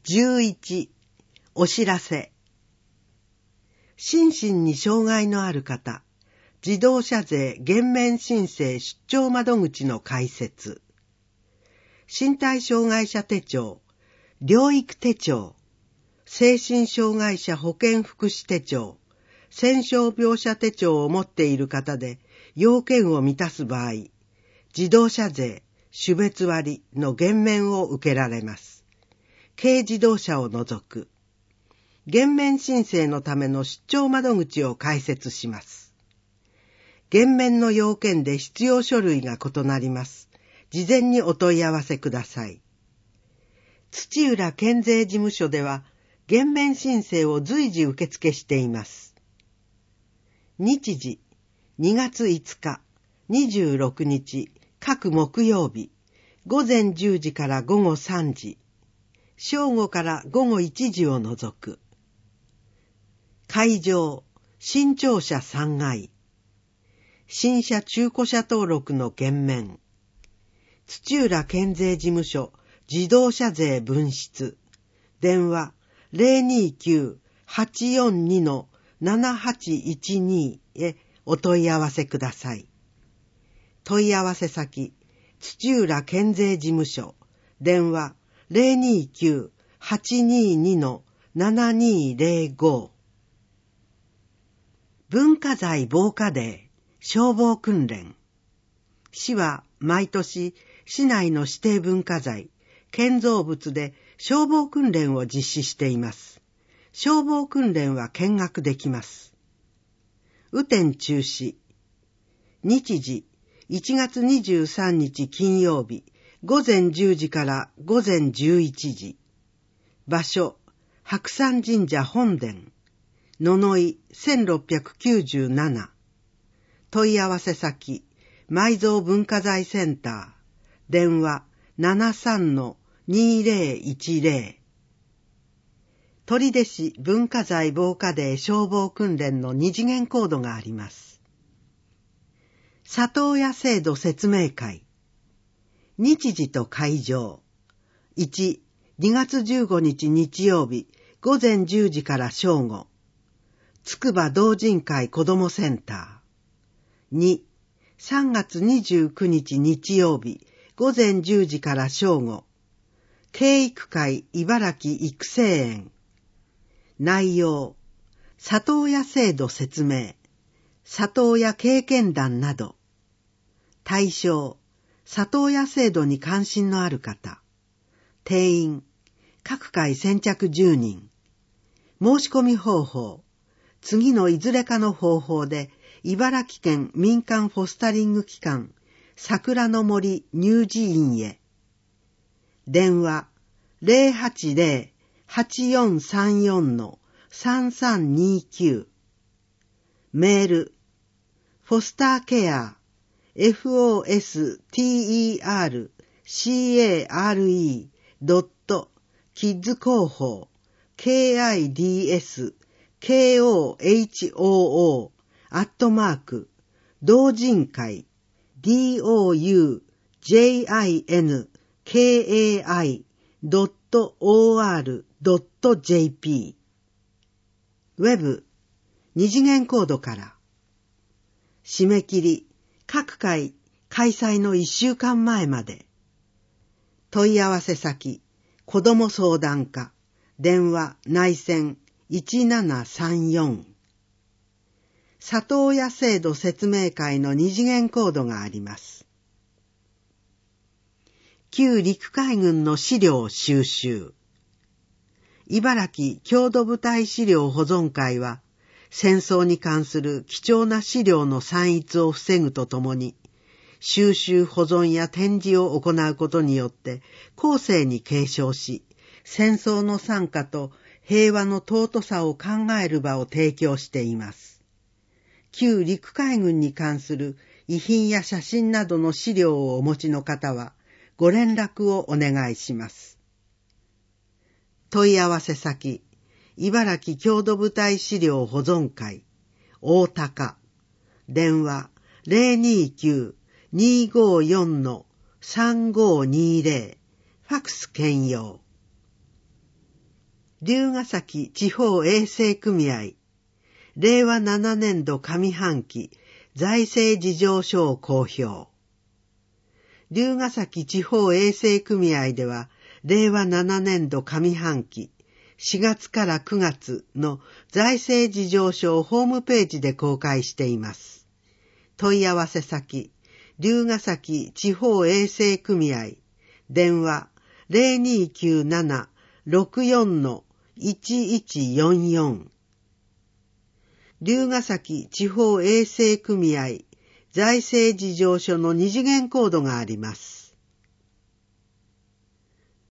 11、お知らせ。心身に障害のある方、自動車税減免申請出張窓口の開設。身体障害者手帳、療育手帳、精神障害者保健福祉手帳、戦傷病者手帳を持っている方で要件を満たす場合、自動車税、種別割の減免を受けられます。軽自動車を除く。減免申請のための出張窓口を開設します。減免の要件で必要書類が異なります。事前にお問い合わせください。土浦県税事務所では、減免申請を随時受付しています。日時、2月5日、26日、各木曜日、午前10時から午後3時、正午から午後1時を除く。会場、新庁舎3階。新車中古車登録の減免。土浦県税事務所自動車税分室。電話 029-842-7812 へお問い合わせください。問い合わせ先、土浦県税事務所。電話 029-822-7205。文化財防火デー、消防訓練。市は毎年、市内の指定文化財、建造物で消防訓練を実施しています。消防訓練は見学できます。雨天中止。日時、1月23日金曜日、午前10時から午前11時。場所、白山神社本殿。野々井1697。問い合わせ先、埋蔵文化財センター。電話 73-2010。取手市文化財防火デー消防訓練の2次元コードがあります。里親制度説明会。日時と会場。1、2月15日日曜日、午前10時から正午。つくば同人会子どもセンター。2、3月29日日曜日、午前10時から正午。経育会茨城育成園。内容、里親制度説明、里親経験談など。対象、里親制度に関心のある方。定員、各会先着10人。申し込み方法、次のいずれかの方法で、茨城県民間フォスタリング機関、桜の森乳児院へ。電話、080-8434-3329。メール、フォスターケア、fostercare.kids 広報、KIDS、KOHOO、同人会、doujinkai.or.jp。 ウェブ、二次元コードから。締め切り、各会開催の1週間前まで。問い合わせ先、子ども相談課、電話内線1734。里親制度説明会の二次元コードがあります。旧陸海軍の資料収集。茨城郷土部隊資料保存会は、戦争に関する貴重な資料の散逸を防ぐとともに、収集保存や展示を行うことによって後世に継承し、戦争の惨禍と平和の尊さを考える場を提供しています。旧陸海軍に関する遺品や写真などの資料をお持ちの方はご連絡をお願いします。問い合わせ先、茨城郷土部隊資料保存会、大高、電話029-254-3520、ファクス兼用。 龍ヶ崎地方衛生組合、令和7年度上半期財政事情書を公表。龍ヶ崎地方衛生組合では、令和7年度上半期4月から9月の財政事情書をホームページで公開しています。問い合わせ先、龍ヶ崎地方衛生組合、電話 0297-64-1144。龍ヶ崎地方衛生組合財政事情書の二次元コードがあります。